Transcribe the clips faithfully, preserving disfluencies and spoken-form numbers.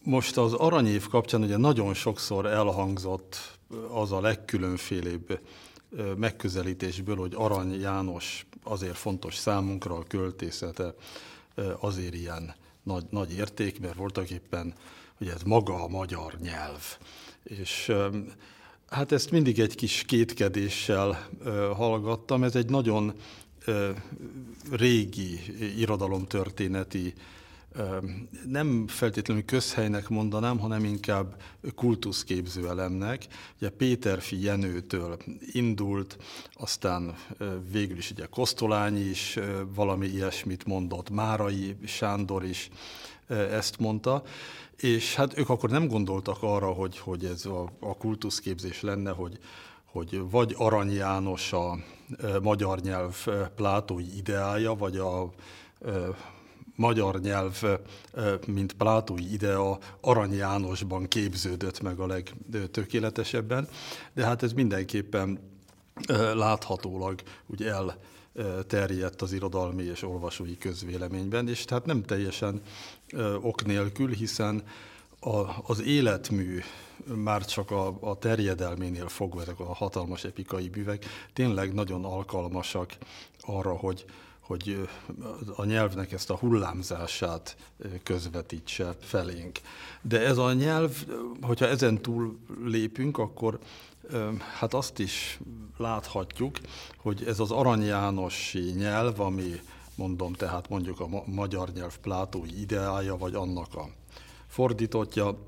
Most az aranyév kapcsán ugye nagyon sokszor elhangzott az a legkülönfélébb megközelítésből, hogy Arany János azért fontos számunkra, a költészete azért ilyen nagy, nagy érték, mert voltak éppen ugye ez maga a magyar nyelv. És hát ezt mindig egy kis kétkedéssel hallgattam. Ez egy nagyon régi irodalomtörténeti, nem feltétlenül közhelynek mondanám, hanem inkább kultuszképző elemnek. Ugye Péterfi Jenőtől indult, aztán végül is ugye Kosztolányi is valami ilyesmit mondott, Márai Sándor is ezt mondta, és hát ők akkor nem gondoltak arra, hogy, hogy ez a, a kultuszképzés lenne, hogy, hogy vagy Arany János a magyar nyelv plátói ideája, vagy a magyar nyelv, mint plátói idea Arany Jánosban képződött meg a legtökéletesebben, de hát ez mindenképpen láthatólag úgy elterjedt az irodalmi és olvasói közvéleményben, és tehát nem teljesen ok nélkül, hiszen a, az életmű már csak a, a terjedelménél fogva, ezek a hatalmas epikai művek tényleg nagyon alkalmasak arra, hogy hogy a nyelvnek ezt a hullámzását közvetítse felénk. De ez a nyelv, hogyha ezen túl lépünk, akkor hát azt is láthatjuk, hogy ez az Arany Jánosi nyelv, ami mondom, tehát mondjuk a magyar nyelv plátói ideája, vagy annak a fordítottja,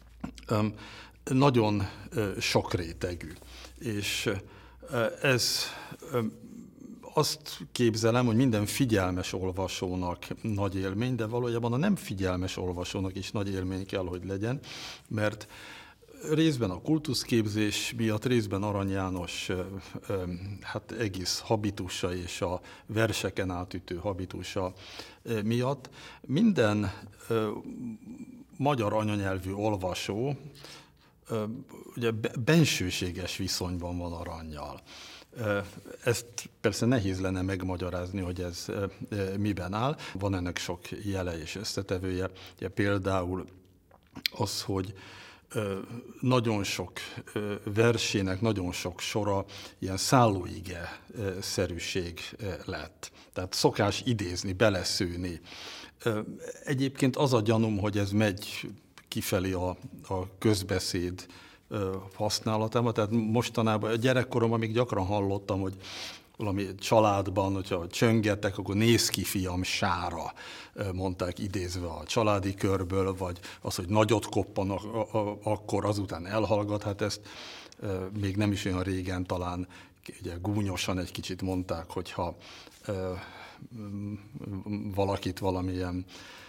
nagyon sokrétegű. És ez azt képzelem, hogy minden figyelmes olvasónak nagy élmény, de valójában a nem figyelmes olvasónak is nagy élmény kell, hogy legyen, mert részben a kultuszképzés miatt, részben Arany János hát egész habitusa és a verseken átütő habitusa miatt minden magyar anyanyelvű olvasó ugye bensőséges viszonyban van Arannyal. Ezt persze nehéz lenne megmagyarázni, hogy ez miben áll. Van ennek sok jele és összetevője. Ugye például az, hogy nagyon sok versének, nagyon sok sora ilyen szállóige-szerűség lett. Tehát szokás idézni, beleszőni. Egyébként az a gyanúm, hogy ez megy kifelé a, a közbeszéd használatában. Tehát mostanában, gyerekkoromban még gyakran hallottam, hogy valami családban, hogyha csöngettek, akkor néz ki, fiam, sára, mondták idézve a családi körből, vagy az, hogy nagyot koppan, akkor azután elhallgat. Hát ezt még nem is olyan régen talán ugye, gúnyosan egy kicsit mondták, hogyha valakit valamilyen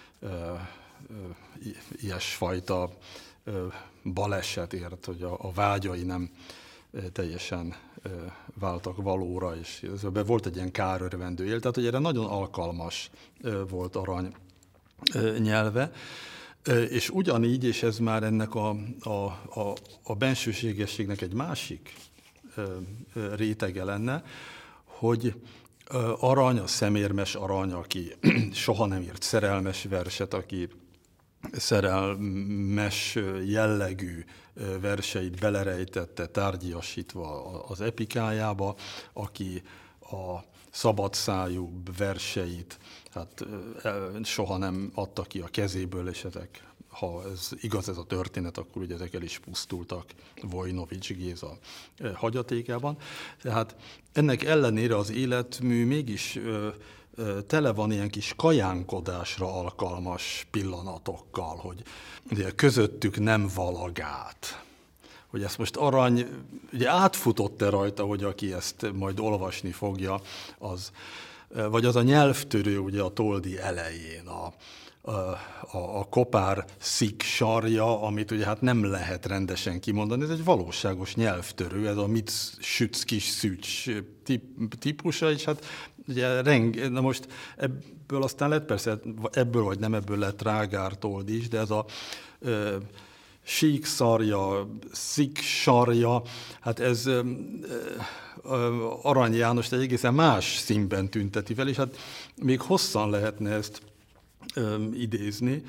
ilyesfajta baleset ért, hogy a, a vágyai nem teljesen váltak valóra, és ez volt egy ilyen kárörvendő él, tehát hogy erre nagyon alkalmas volt Arany nyelve, és ugyanígy, és ez már ennek a, a, a, a bensőségességnek egy másik rétege lenne, hogy Arany, a szemérmes Arany, aki soha nem írt szerelmes verset, aki szerelmes jellegű verseit belerejtette, tárgyasítva az epikájába, aki a szabadszájú verseit hát soha nem adta ki a kezéből, és ezek, ha ez igaz ez a történet, akkor ugye ezek el is pusztultak Vojnovics Géza hagyatékában. Tehát ennek ellenére az életmű mégis tele van ilyen kis kajánkodásra alkalmas pillanatokkal, hogy ugye közöttük nem valagát. Hogy ezt most Arany, ugye átfutott-e rajta, hogy aki ezt majd olvasni fogja, az, vagy az a nyelvtörő ugye a Toldi elején, a, a, a kopár szik sarja, amit ugye hát nem lehet rendesen kimondani, ez egy valóságos nyelvtörő, ez a mit sütsz kis szücs típusa, és hát ugye reng, na most ebből aztán lett persze, ebből vagy nem ebből lett Trágár Toldi is, de ez a ö, sík szarja, szik sarja, hát ez ö, ö, Arany Jánost egy egészen más színben tünteti fel, és hát még hosszan lehetne ezt ö, idézni,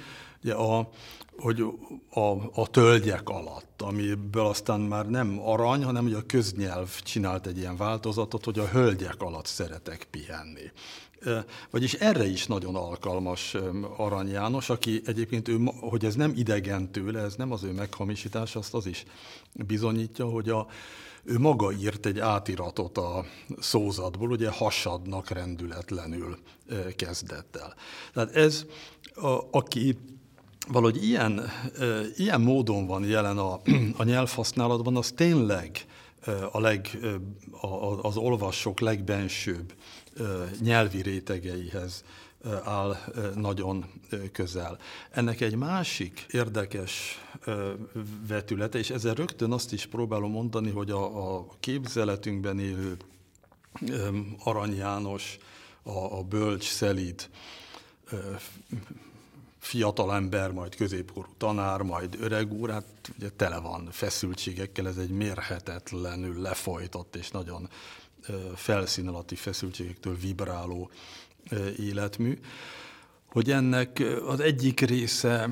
Ugye a, hogy a, a tölgyek alatt, amiből aztán már nem arany, hanem ugye a köznyelv csinált egy ilyen változatot, hogy a hölgyek alatt szeretek pihenni. Vagyis erre is nagyon alkalmas Arany János, aki egyébként, ő, hogy ez nem idegen tőle, ez nem az ő meghamisítás, azt az is bizonyítja, hogy a, ő maga írt egy átiratot a szózatból, ugye hasadnak rendületlenül kezdett el. Tehát ez, a, aki valahogy ilyen, ilyen módon van jelen a, a nyelvhasználatban, az tényleg a leg, a, az olvasók legbensőbb nyelvi rétegeihez áll nagyon közel. Ennek egy másik érdekes vetülete, és ezzel rögtön azt is próbálom mondani, hogy a, a képzeletünkben élő Arany János, a, a bölcs, szelíd fiatalember, majd középkorú tanár, majd öreg úr, hát ugye tele van feszültségekkel, ez egy mérhetetlenül lefolytott és nagyon felszín alatti feszültségektől vibráló életmű, hogy ennek az egyik része,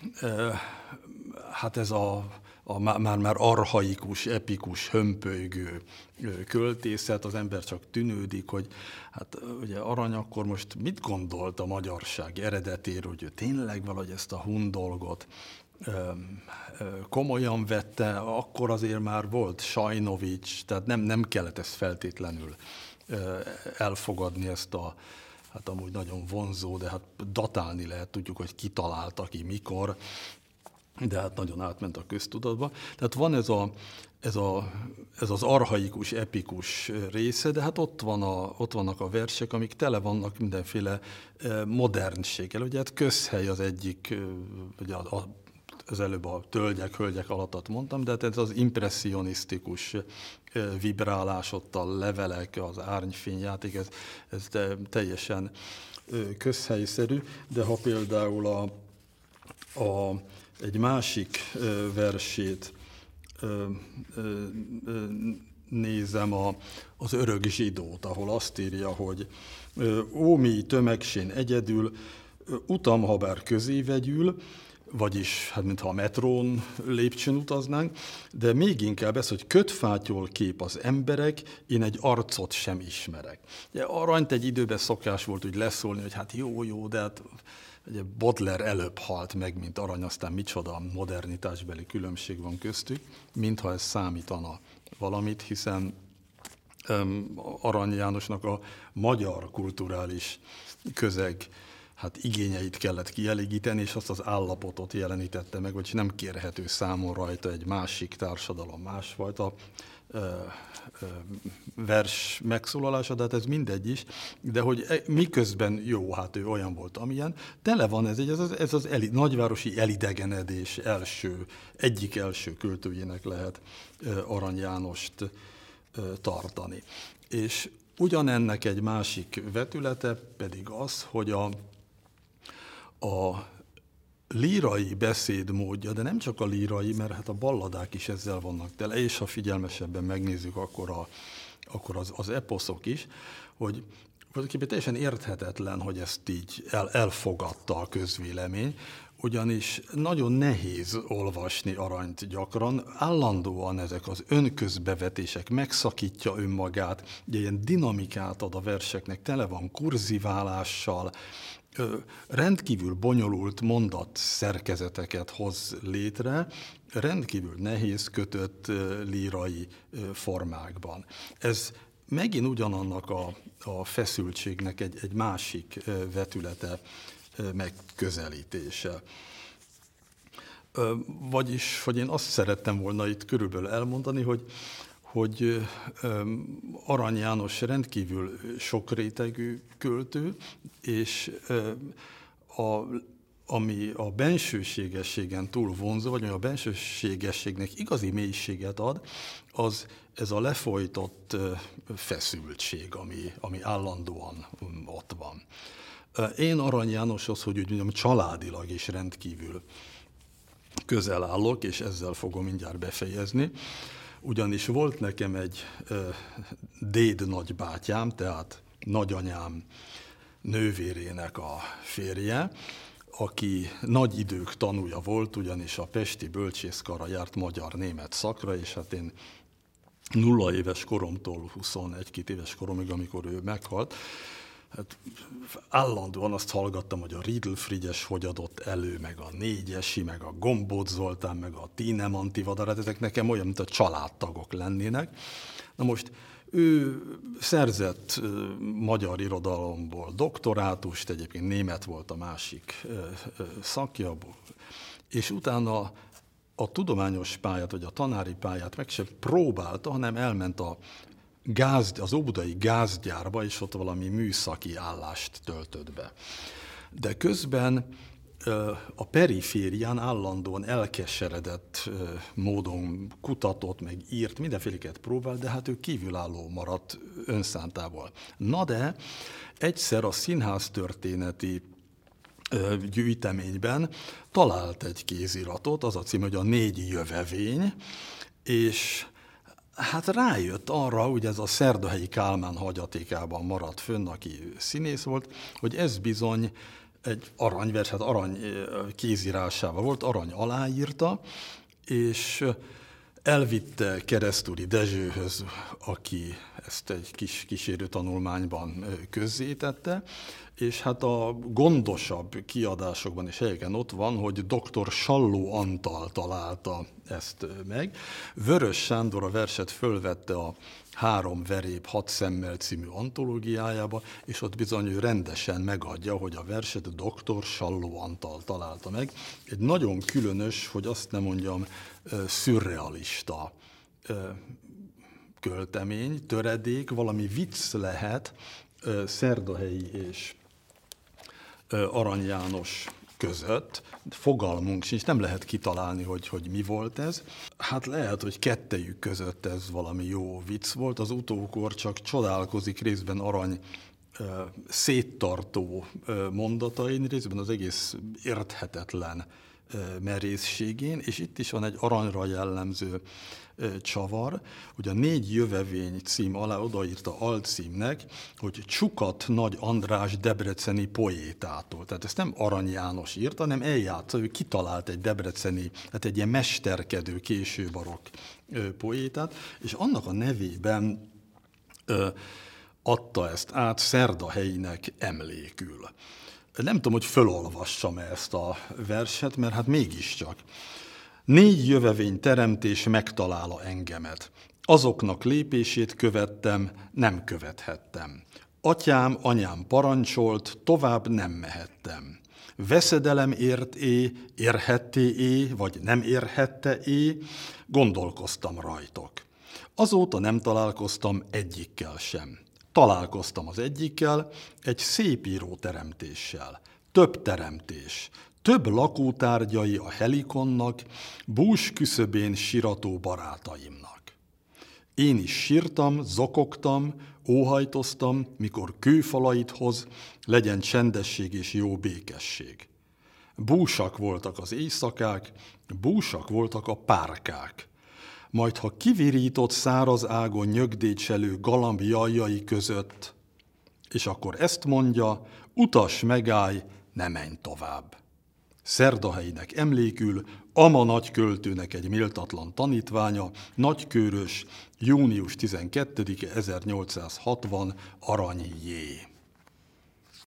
hát ez a, a már-már archaikus, epikus, hömpölygő költészet, az ember csak tűnődik, hogy hát ugye Arany akkor most mit gondolt a magyarság eredetéről, hogy ő tényleg valahogy ezt a hun dolgot komolyan vette, akkor azért már volt Sajnovics, tehát nem, nem kellett ezt feltétlenül elfogadni, ezt a, hát amúgy nagyon vonzó, de hát datálni lehet, tudjuk, hogy ki találta ki, mikor, de hát nagyon átment a köztudatba. Tehát van ez, a, ez, a, ez az archaikus, epikus része, de hát ott, van a, ott vannak a versek, amik tele vannak mindenféle modernséggel. Ugye hát Közhely az egyik, ugye a, a az előbb a tölgyek, hölgyek alattat mondtam, de hát ez az impresszioniztikus vibrálás, ott a levelek, az árnyfényjáték, ez, ez teljesen közhelyszerű, de ha például a, a, egy másik versét nézem, a, az Örök zsidót, ahol azt írja, hogy ó, mi tömegsén egyedül, utam, ha bár közé vegyül, vagyis, hát mintha a metrón lépcsőn utaznánk, de még inkább ez, hogy kötfátyol kép az emberek, én egy arcot sem ismerek. Ugye Aranyt egy időben szokás volt úgy leszólni, hogy hát jó, jó, de hát ugye Baudelaire előbb halt meg, mint Arany, aztán micsoda modernitásbeli különbség van köztük, mintha ez számítana valamit, hiszen um, Arany Jánosnak a magyar kulturális közeg hát igényeit kellett kielégíteni, és azt az állapotot jelenítette meg, hogy nem kérhető számon rajta egy másik társadalom, másfajta ö, ö, vers megszólalása, de hát ez mindegy is, de hogy miközben jó, hát ő olyan volt, amilyen, tele van ez, ez az, ez az eli, nagyvárosi elidegenedés első, egyik első költőjének lehet ö, Arany Jánost ö, tartani. És ugyanennek egy másik vetülete pedig az, hogy a a lírai beszédmódja, de nem csak a lírai, mert hát a balladák is ezzel vannak tele, és ha figyelmesebben megnézzük, akkor, a, akkor az, az eposzok is, hogy tulajdonképpen teljesen érthetetlen, hogy ezt így el, elfogadta a közvélemény, ugyanis nagyon nehéz olvasni Aranyt gyakran, állandóan ezek az önközbevetések, megszakítja önmagát, ugye ilyen dinamikát ad a verseknek, tele van kurziválással, rendkívül bonyolult mondat szerkezeteket hoz létre, rendkívül nehéz kötött lírai formákban. Ez megint ugyanannak a, a feszültségnek egy, egy másik vetülete, megközelítése. Vagyis, hogy én azt szerettem volna itt körülbelül elmondani, hogy hogy Arany János rendkívül sokrétegű költő, és a, ami a bensőségességen túl vonzó, vagy ami a bensőségességnek igazi mélységet ad, az ez a lefolytott feszültség, ami, ami állandóan ott van. Én Arany Jánoshoz, hogy úgy mondjam, családilag is rendkívül közel állok, és ezzel fogom mindjárt befejezni. Ugyanis volt nekem egy ö, déd nagybátyám, tehát nagyanyám nővérének a férje, aki nagy idők tanúja volt, ugyanis a pesti bölcsészkarra járt magyar-német szakra, és hát én nulla éves koromtól huszonegy-két éves koromig, amikor ő meghalt, hát állandóan azt hallgattam, hogy a Riedl Frigyes hogy adott elő, meg a Négyesi, meg a Gombóc Zoltán, meg a Tínem Tivadar, hát ezek nekem olyan, mint a családtagok lennének. Na most ő szerzett magyar irodalomból doktorátust, egyébként német volt a másik szakja, és utána a tudományos pályát, vagy a tanári pályát meg sem próbálta, hanem elment a gáz, az óbudai gázgyárba, és ott valami műszaki állást töltött be. De közben a periférián állandóan elkeseredett módon kutatott, meg írt, mindenféléket próbált, de hát ő kívülálló maradt önszántával. Na de egyszer a színháztörténeti gyűjteményben talált egy kéziratot, az a cím, hogy a Négy jövevény, és hát rájött arra, hogy ez a Szerdahelyi Kálmán hagyatékában maradt fönn, aki színész volt, hogy ez bizony egy aranyvers, hát arany kézírásával volt, arany aláírta, és elvitte Keresztúri Dezsőhöz, aki ezt egy kis kísérő tanulmányban közzétette, és hát a gondosabb kiadásokban és helyeken ott van, hogy doktor Salló Antal találta ezt meg. Vörös Sándor a verset fölvette a Három veréb, hat szemmel című antológiájába, és ott bizony ő rendesen megadja, hogy a verset doktor Salló Antal találta meg. Egy nagyon különös, hogy azt nem mondjam, szürrealista költemény, töredék, valami vicc lehet Szerdahelyi és Arany János között, fogalmunk sincs, nem lehet kitalálni, hogy, hogy mi volt ez. Hát lehet, hogy kettejük között ez valami jó vicc volt, az utókor csak csodálkozik részben Arany széttartó mondatain, részben az egész érthetetlen merészségén, és itt is van egy aranyra jellemző csavar, hogy a Négy jövevény cím alá odaírta alcímnek, hogy Csukat Nagy András debreceni poétától. Tehát ezt nem Arany János írt, hanem eljátsza, ő kitalált egy debreceni, tehát egy ilyen mesterkedő, késő barokk poétát, és annak a nevében ö, adta ezt át Szerdahelyinek emlékül. Nem tudom, hogy fölolvassam ezt a verset, mert hát mégiscsak. Négy jövevény teremtés megtalálja engemet. Azoknak lépését követtem, nem követhettem. Atyám, anyám parancsolt, tovább nem mehettem. Veszedelem ért é, érhetté é, vagy nem érhette é, gondolkoztam rajtok. Azóta nem találkoztam egyikkel sem. Találkoztam az egyikkel, egy szépíró teremtéssel. Több teremtés, több lakótárgyai a helikonnak, bús küszöbén sirató barátaimnak. Én is sírtam, zokogtam, óhajtoztam, mikor kőfalait hoz, legyen csendesség és jó békesség. Búsak voltak az éjszakák, búsak voltak a párkák. Majd ha kivirított száraz ágon nyögdécselő galamb jajjai között, és akkor ezt mondja, utas, megállj, ne menj tovább. Szerdahelyinek emlékül Ama nagyköltőnek egy méltatlan tanítványa, Nagykőrös, június tizenkettedike ezernyolcszázhatvan, Arany J.